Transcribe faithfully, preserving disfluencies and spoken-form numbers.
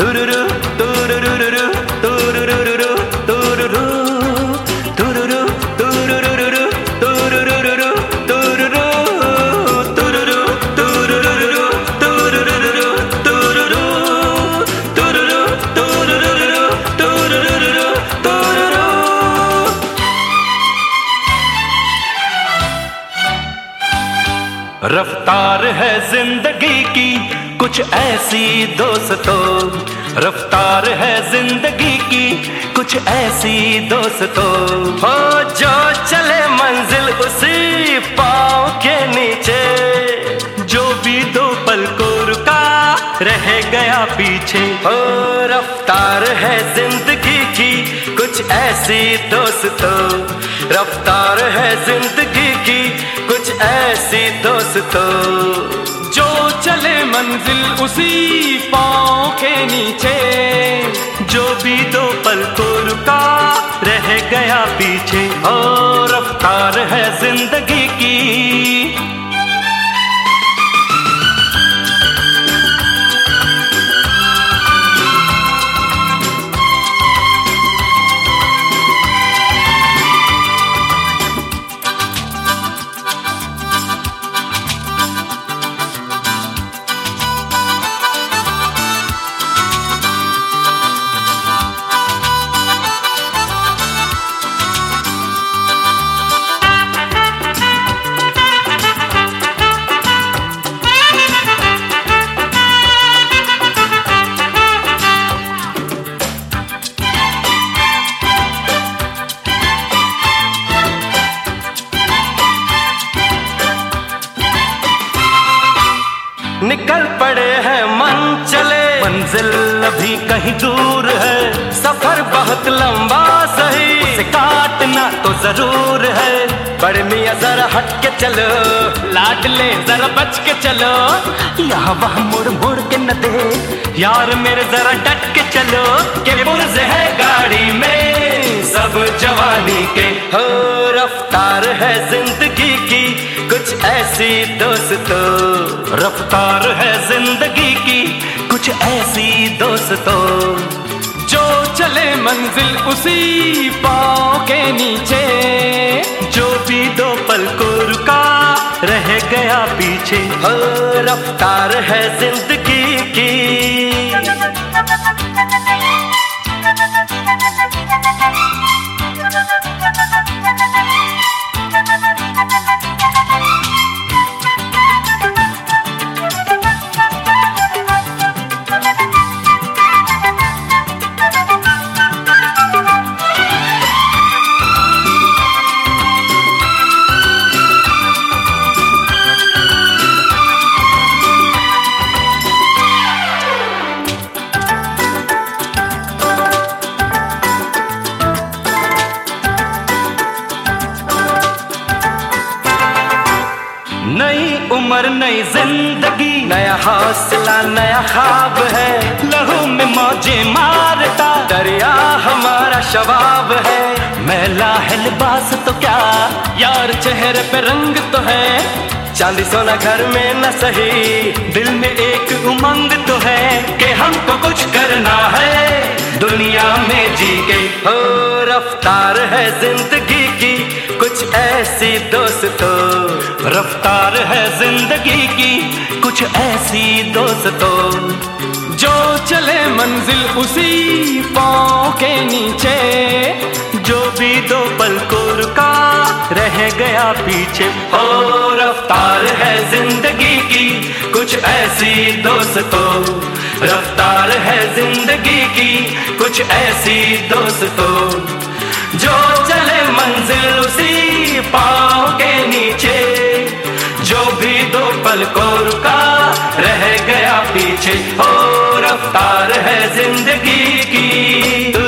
तुरुरु तुरुरुरुरु तुरुरुरुरु तुरुरु तुरुरु तुरुरुरुरु तुरुरुरुरु तुरुरु तुरुरु तुरुरुरुरु तुरुरुरुरु तुरुरु तुरुरु तुरुरुरुरु तुरुरुरुरु तुरुरु। रफ्तार है जिंदगी की कुछ ऐसी दोस्तों, रफ्तार है जिंदगी की कुछ ऐसी दोस्तों, हो जो चले मंजिल उसी पाँव के नीचे, जो भी दो पल को रुका रह गया पीछे। हो रफ्तार है जिंदगी की कुछ ऐसी दोस्तों, रफ्तार है जिंदगी की कुछ ऐसी दोस्तों, जो चले मंजिल उसी पाँव के नीचे, जो भी दो पल को रुका रह गया पीछे। और रफ्तार है जिंदगी की। निकल पड़े हैं मन चले, मंजिल अभी कहीं दूर है, सफर बहुत लंबा सही, उसे काटना तो जरूर है। बड़े मियां जरा हट के चलो, लाडले जरा बच के चलो, यहाँ वहाँ मुड़ मुड़ के न दे, यार मेरे जरा डट के चलो, के पुर्ज है गाड़ी में सब जवानी के। हो रफ्तार है जिंदगी की कुछ ऐसी दोस्तों, रफ्तार है जिंदगी की कुछ ऐसी दोस्तों, जो चले मंजिल उसी पाँव के नीचे, जो भी दो पल को रुका रह गया पीछे। हो रफ्तार है जिंदगी की। नई उम्र नई जिंदगी, नया हौसला नया ख्वाब है, लहू में मौजें मारता दरिया हमारा शबाब है। मैला है लिबास तो क्या यार चेहरे पे रंग तो है, चांदी सोना घर में न सही, दिल में एक उमंग तो है कि हमको कुछ करना है दुनिया में जी के। हो रफ्तार है जिंदगी की कुछ ऐसी दोस्तों, रफ्तार है जिंदगी की कुछ ऐसी दोस्तों, जो चले मंजिल उसी पाँव के नीचे, जो भी दो पल को रुका रह गया पीछे। हो रफ्तार है जिंदगी की कुछ ऐसी दोस्तों, रफ्तार है जिंदगी की कुछ ऐसी दोस्तों, जो चले मंजिल उसी पाँव के नीचे, जो भी दो पल को रुका रह गया पीछे। हो रफ्तार है जिंदगी की।